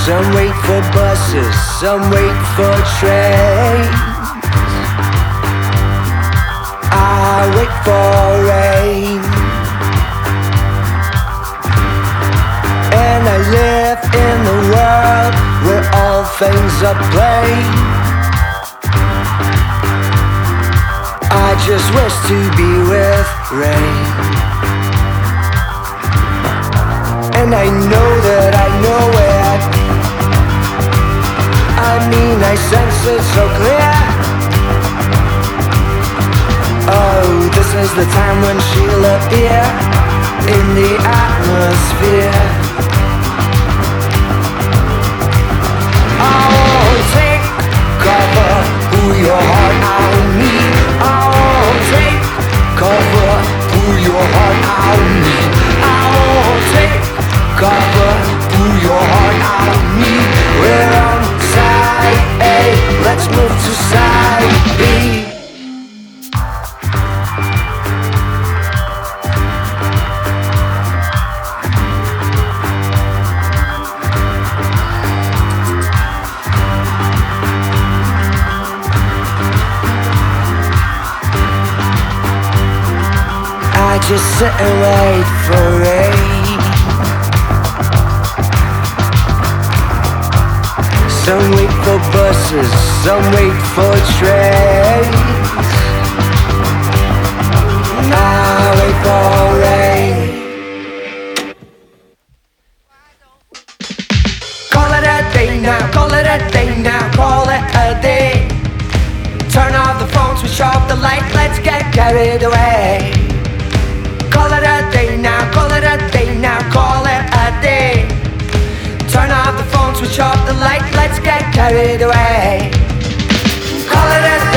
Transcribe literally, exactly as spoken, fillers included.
Some wait for buses, some wait for trains. I wait for rain, and I live in the world where all things are plain. I just wish to be with rain, and I know that I know it. I mean, I sense it so clear. Oh, this is the time when she'll appear in the atmosphere. Oh, take cover, pull your heart out of me. Oh, take cover, pull your heart out of me. Oh, take cover, pull your heart out of me. We're on side A, let's move to side B. I just sit and wait for rain. Some wait for buses, some wait for trains. I wait for rain. Call it a day now, call it a day now, call it a day. Turn off the phone, switch off the light, let's get carried away. Call it a day now, call it a day now, call it a day. Turn off the phone, switch off the light, let's get carried away. Call it a day.